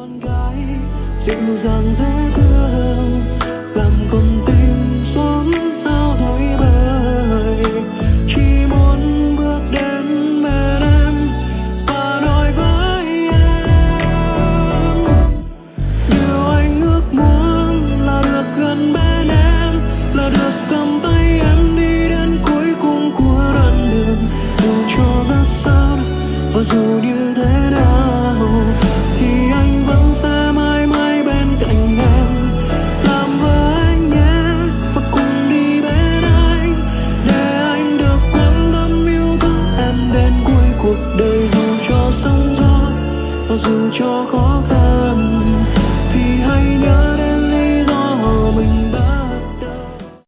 con gái dịu dàng dễ thương làm con tim